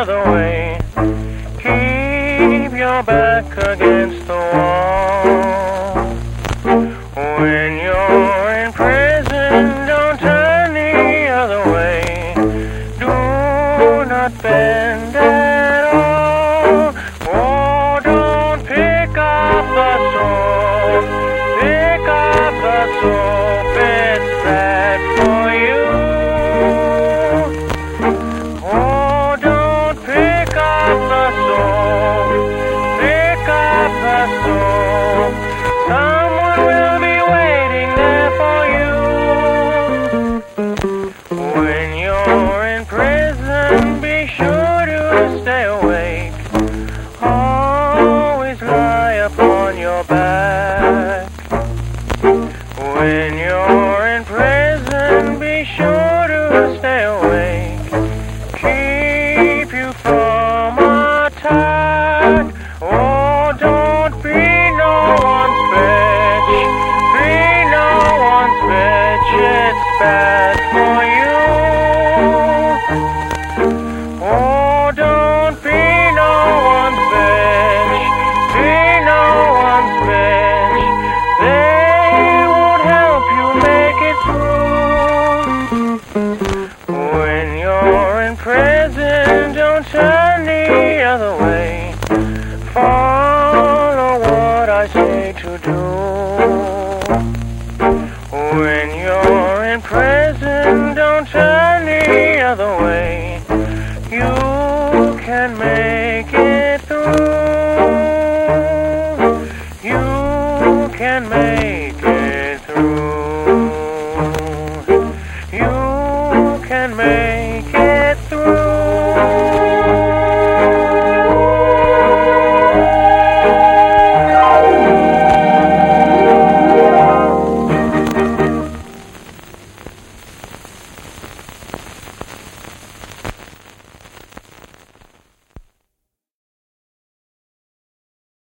other way. Keep your back against the wall. When you're in prison, don't turn the other way. Do not bend at all. Oh, don't pick up the soap. Pick up the soap, it's bad for you. Oh, don't pick up the soap. Pick up the soap. Someone will be waiting there for you. When you're in prison, be sure to stay awake. Always lie upon your back. When you're in prison, be sure to stay awake. Keep you from attack. Oh, don't be no one's bitch. Be no one's bitch. It's bad for you. Oh, don't be no one's bitch. Be no one's bitch. They won't help you make it through. When you're in prison, don't turn the other way. Follow what I say to do. When you're in prison, don't turn the other way. You can make it through. You can make it through.